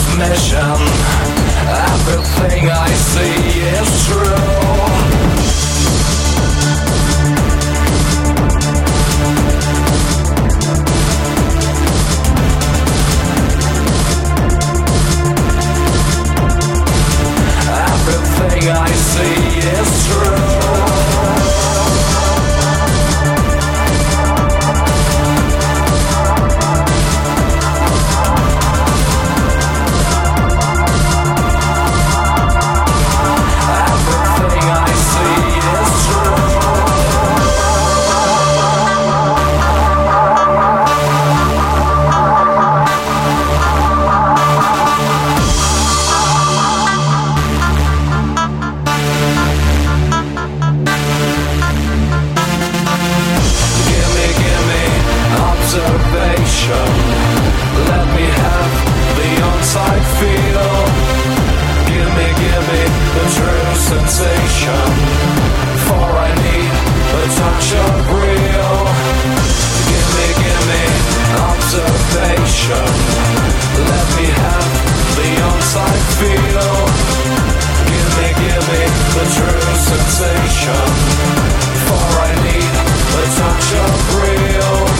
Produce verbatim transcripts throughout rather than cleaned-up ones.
transmission. Everything I see is true. Everything I see is true. Let me have the on-site feel. Give me, give me the true sensation. For I need a touch of real. Give me, give me observation. Let me have the on-site feel. Give me, give me the true sensation. For I need a touch of real.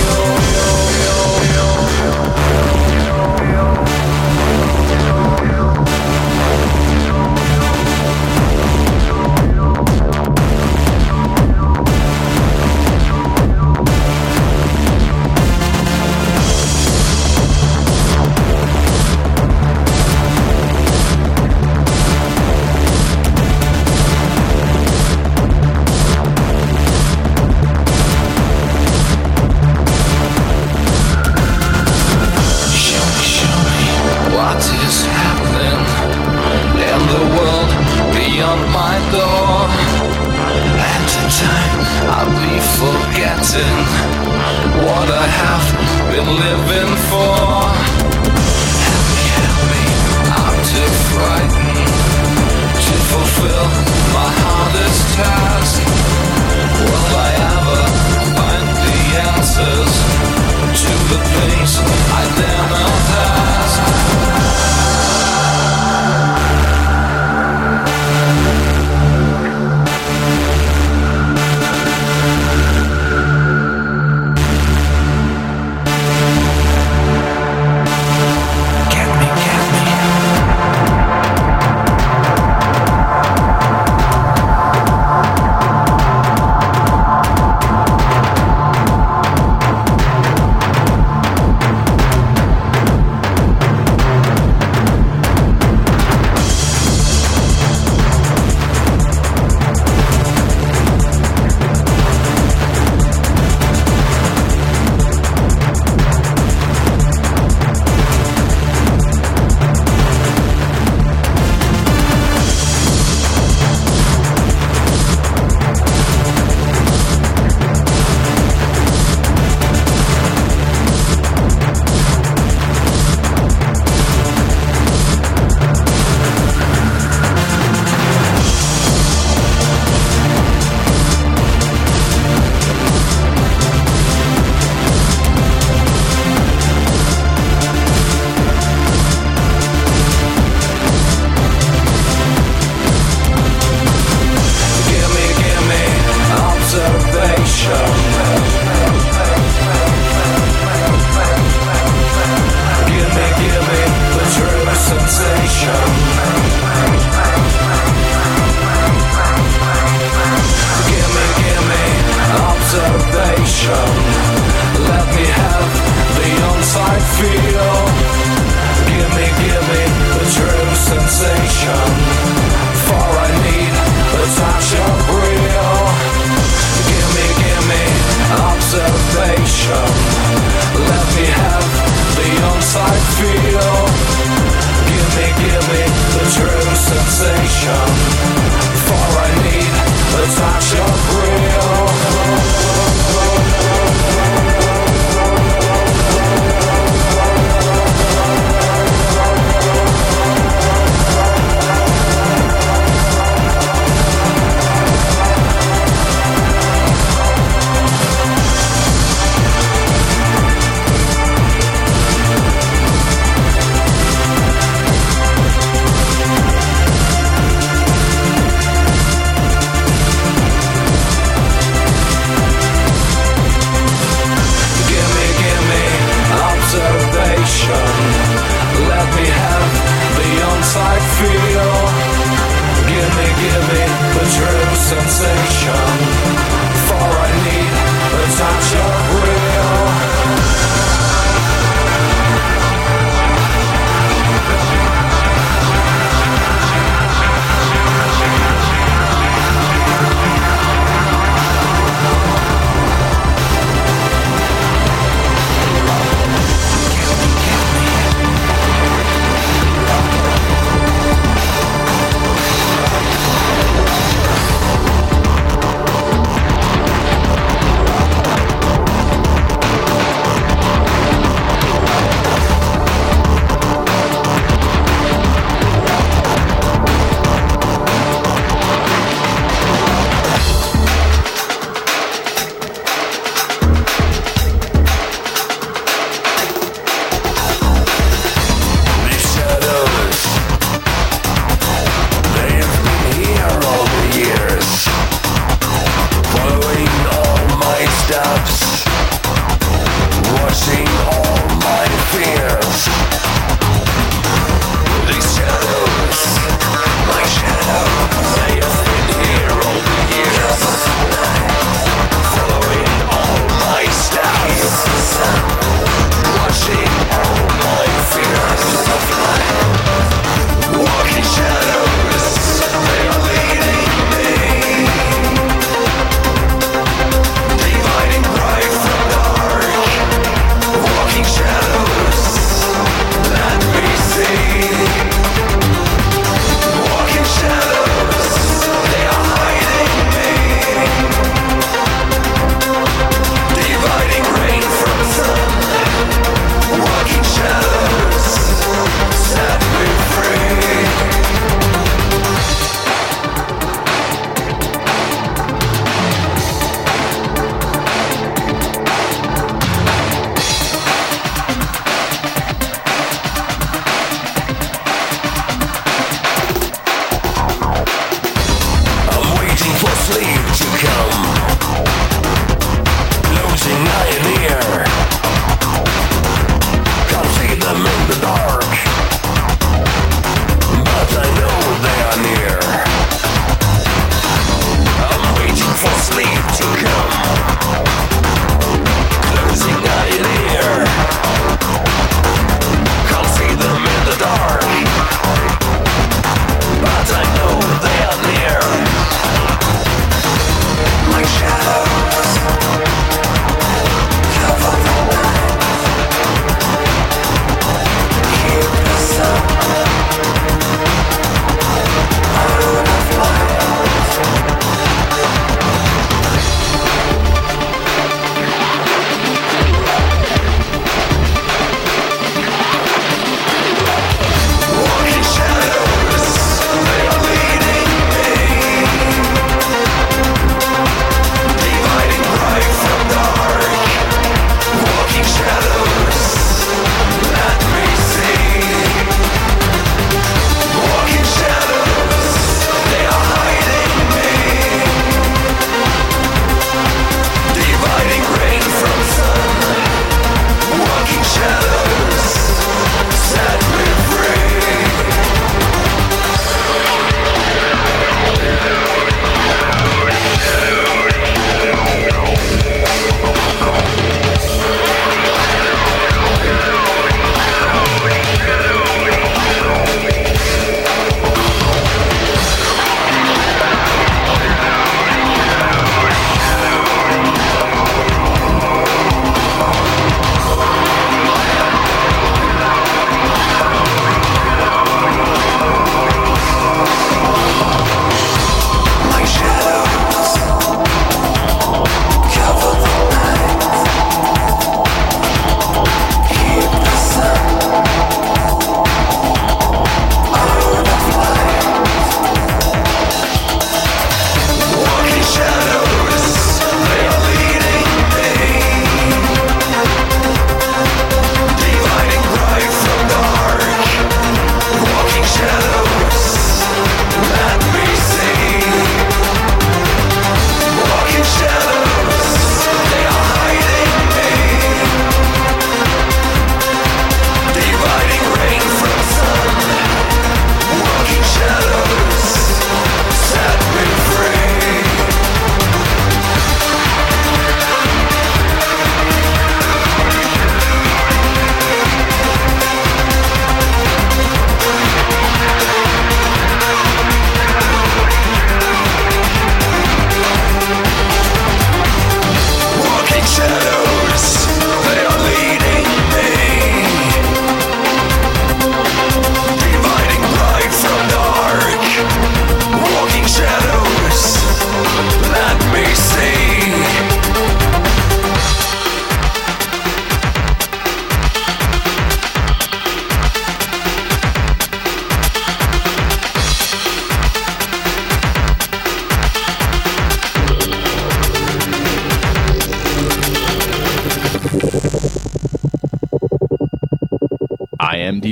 I'll be forgetting what I have been living for. Help me, help me, I'm too frightened to fulfill my hardest task. Will I ever find the answers to the things I dare not ask?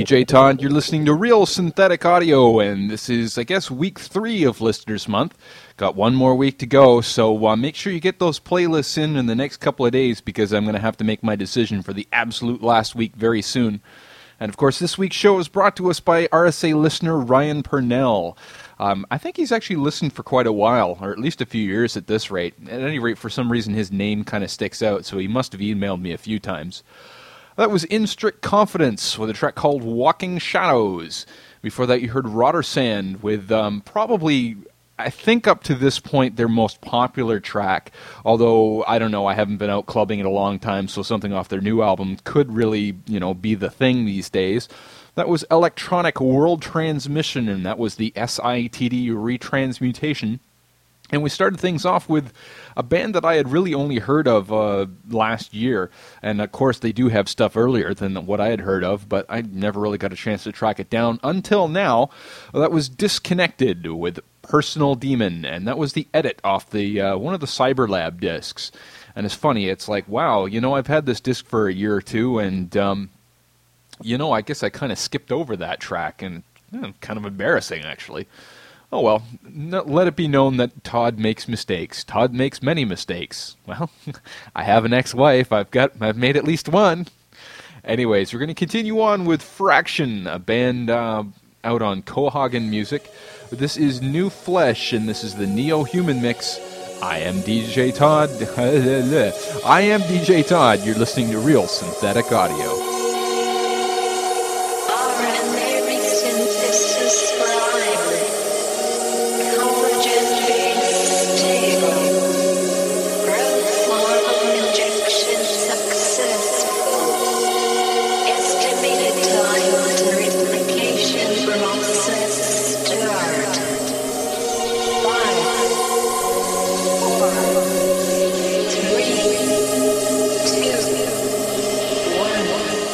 D J Todd. You're listening to Real Synthetic Audio, and this is, I guess, week three of Listeners Month. Got one more week to go, so uh, make sure you get those playlists in in the next couple of days, because I'm going to have to make my decision for the absolute last week very soon. And, of course, this week's show is brought to us by R S A listener Ryan Purnell. Um, I think he's actually listened for quite a while, or at least a few years at this rate. At any rate, for some reason, his name kind of sticks out, so he must have emailed me a few times. That was In Strict Confidence with a track called Walking Shadows. Before that, you heard Rotersand with um, probably, I think up to this point, their most popular track. Although, I don't know, I haven't been out clubbing in a long time, so something off their new album could really, you know, be the thing these days. That was Electronic World Transmission, and that was the S I T D Retransmutation. And we started things off with a band that I had really only heard of uh, last year. And, of course, they do have stuff earlier than what I had heard of, but I never really got a chance to track it down until now. Well, that was Disconnected with Personal Demon, and that was the edit off the uh, one of the Cyberlab discs. And it's funny, it's like, wow, you know, I've had this disc for a year or two, and... Um, You know, I guess I kind of skipped over that track, and eh, kind of embarrassing, actually. Oh well, no, let it be known that Todd makes mistakes. Todd makes many mistakes. Well, I have an ex-wife. I've got, I've made at least one. Anyways, we're going to continue on with Fraction, a band uh, out on Cohagen Music. This is New Flesh, and this is the Neo-Human Mix. I am D J Todd. I am D J Todd. You're listening to Real Synthetic Audio. Three, two, one.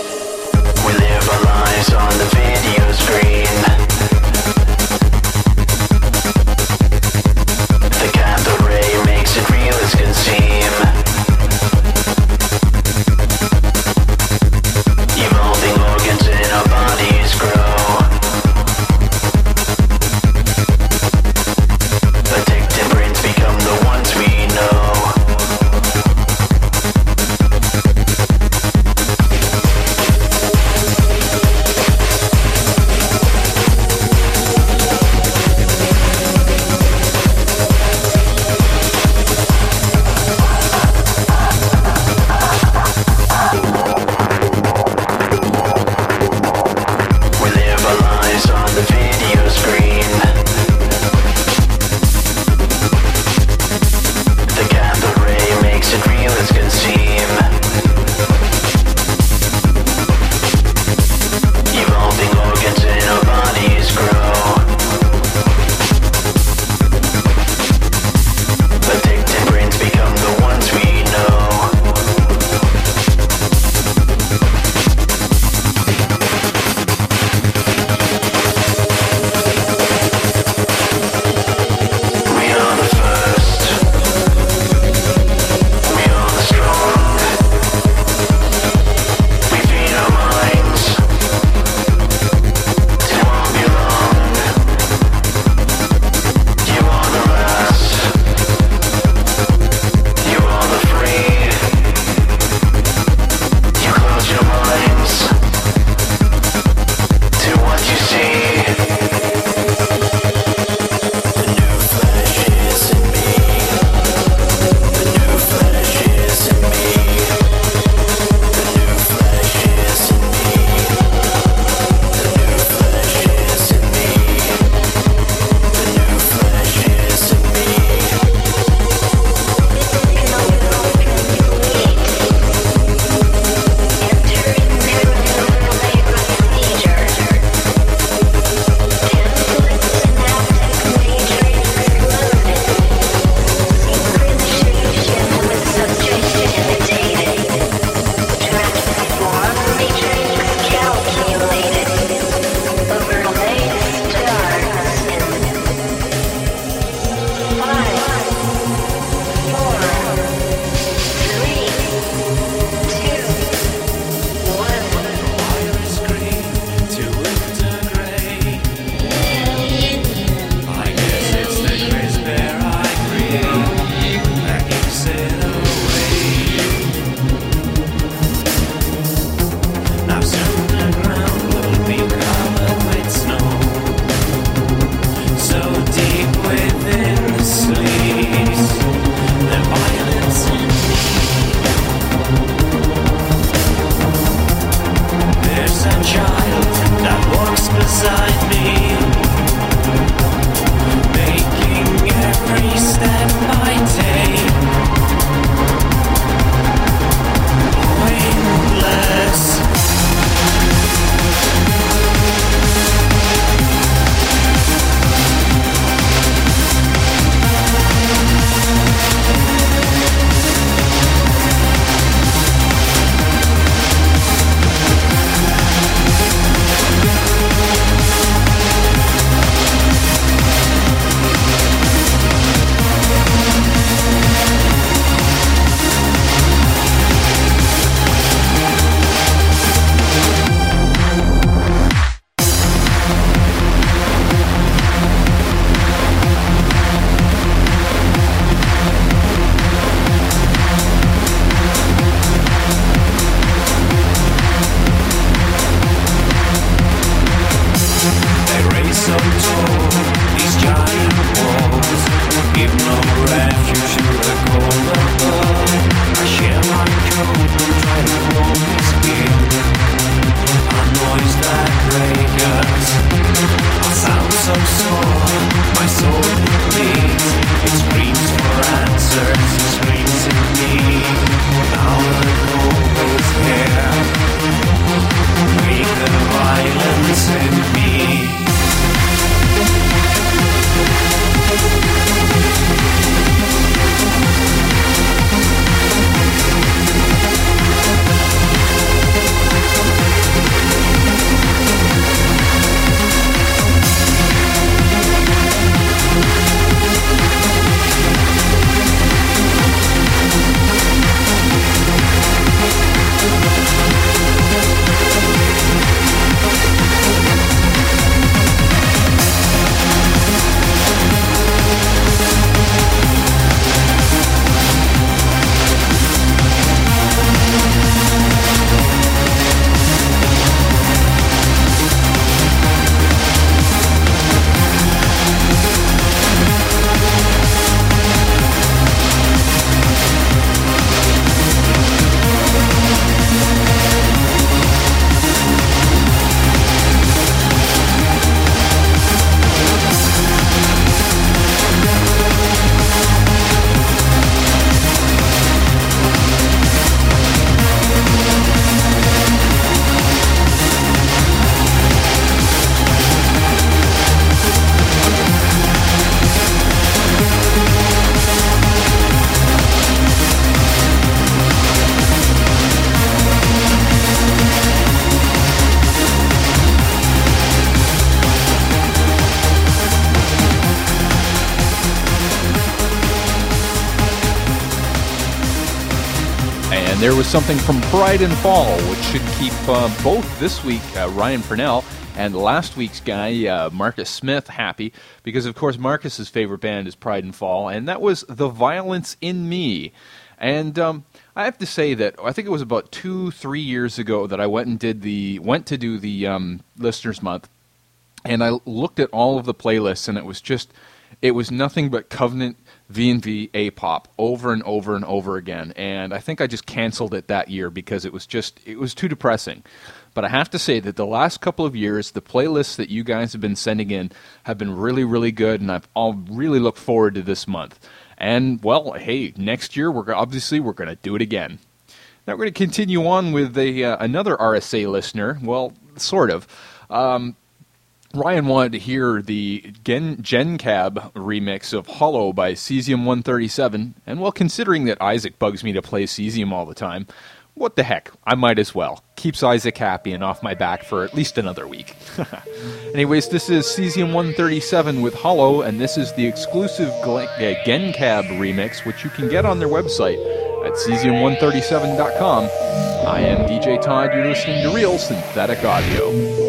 And there was something from Pride and Fall, which should keep uh, both this week, uh, Ryan Purnell, and last week's guy, uh, Marcus Smith, happy, because of course Marcus's favorite band is Pride and Fall, and that was The Violence in Me. And um, I have to say that I think it was about two, three years ago that I went and did the went to do the um, Listeners Month, and I looked at all of the playlists, and it was just it was nothing but Covenant V and V A-pop over and over and over again, and I think I just canceled it that year because it was just it was too depressing. But I have to say that the last couple of years, the playlists that you guys have been sending in have been really, really good, and I've all really looked forward to this month. And, well, hey, next year, we're obviously, we're going to do it again. Now, we're going to continue on with a uh, another R S A listener. Well, sort of. Um, Ryan wanted to hear the Gen, Gen Cab remix of Hollow by Cesium one thirty-seven, and, well, considering that Isaac bugs me to play Cesium all the time, what the heck, I might as well. Keeps Isaac happy and off my back for at least another week. Anyways, this is Cesium one thirty-seven with Hollow, and this is the exclusive Glen- uh, Gen Cab remix, which you can get on their website at cesium one thirty-seven dot com. I am D J Todd, you're listening to Real Synthetic Audio.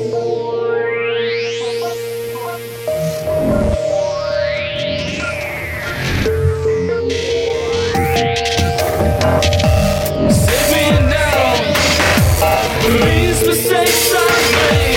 These mistakes I made.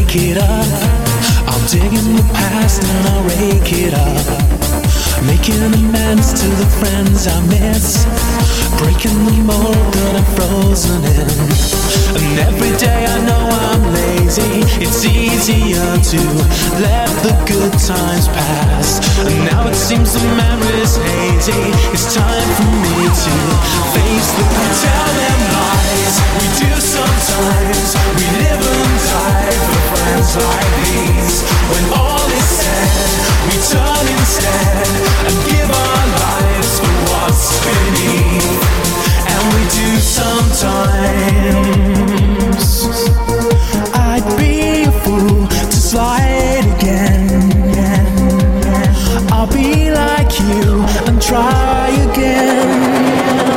break it up. I'll dig in the past and I'll rake it up, making amends to the friends I miss, breaking the mold that I'm frozen in. And every day I know I'm lazy, it's easier to let the good times pass. And now it seems the memory's hazy, it's time for me to face the past. Tell them lies, we do sometimes, we live and die for friends like these. When all is said, we turn instead and give our lives for what's beneath. And we do sometimes. I'd be a fool to slide again. I'll be like you and try again.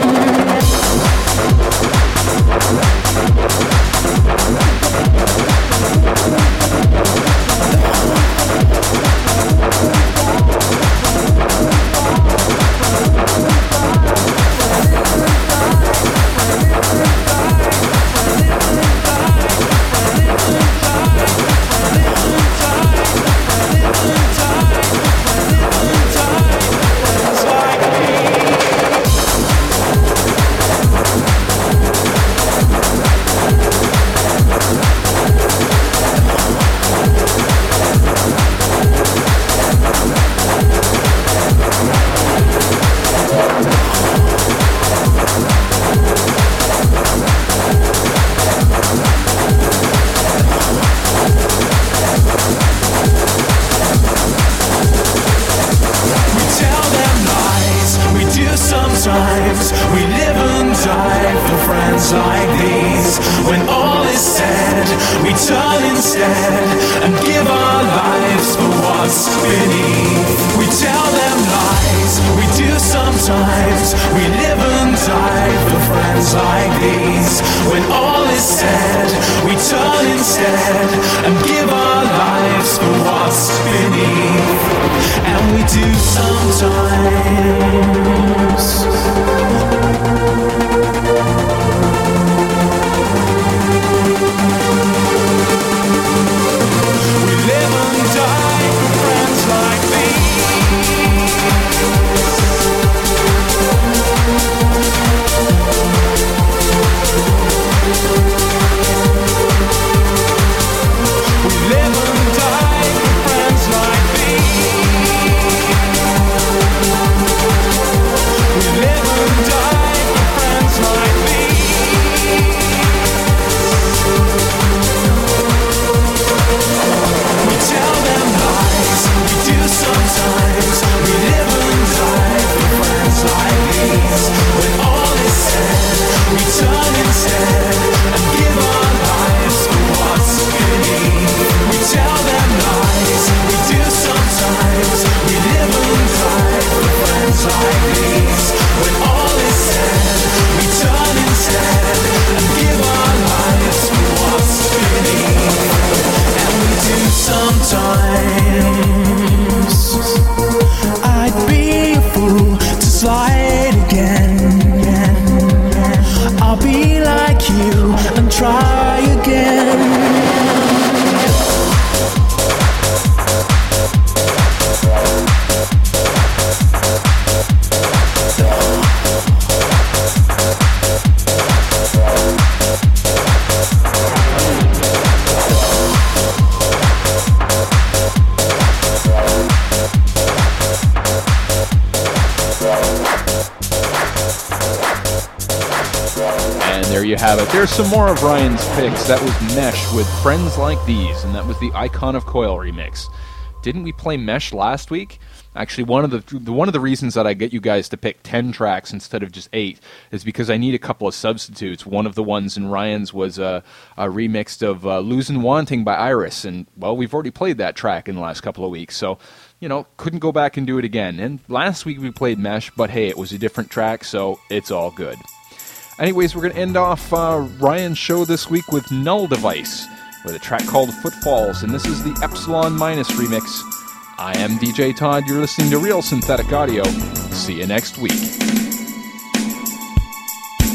There's some more of Ryan's picks. That was Mesh with Friends Like These, and that was the Icon of Coil remix. Didn't we play Mesh last week? Actually, one of the one of the reasons that I get you guys to pick ten tracks instead of just eight is because I need a couple of substitutes. One of the ones in Ryan's was a, a remix of uh, Losing Wanting by Iris, and, well, we've already played that track in the last couple of weeks, so, you know, couldn't go back and do it again. And last week we played Mesh, but hey, it was a different track, so it's all good. Anyways, we're going to end off uh, Ryan's show this week with Null Device, with a track called Footfalls, and this is the Epsilon Minus remix. I am D J Todd, you're listening to Real Synthetic Audio. See you next week.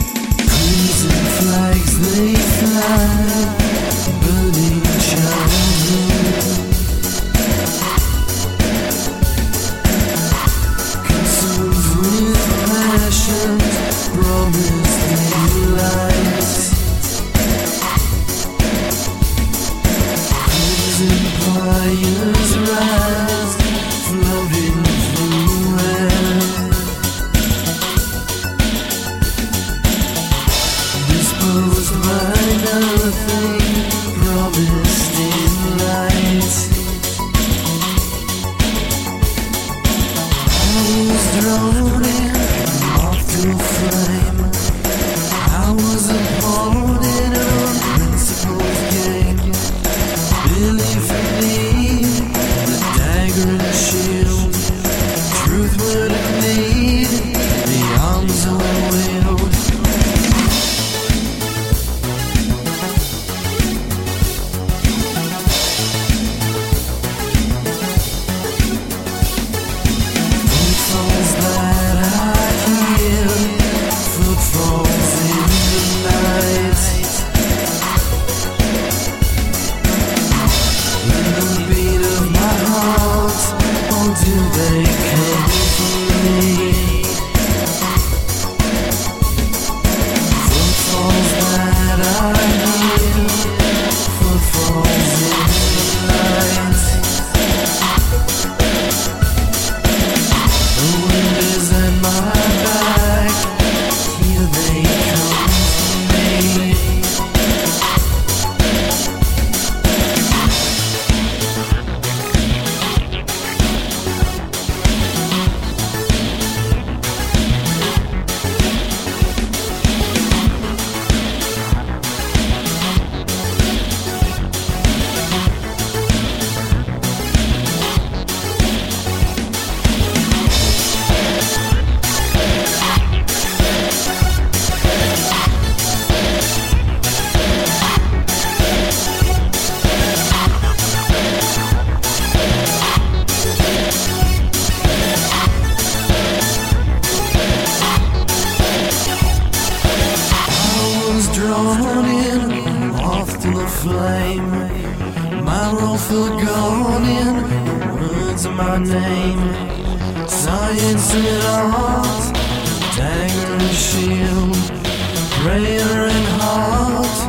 Crimson flags they fly, burning shells. thrown in, off to a flame. I was a pawn in an unprincipled game. Belief in me, the dagger and the shield. Truth would it need, the arms I wield. Footfalls that I hear, footfalls in the night. In the beat of my heart, oh, do they come for me? Footfalls that I hear, footfalls in the night. The wind is at my back, here they come for me. Drawn in, off to the flame. My role forgotten, words of my name. Science and art, dagger and shield, prayer and heart.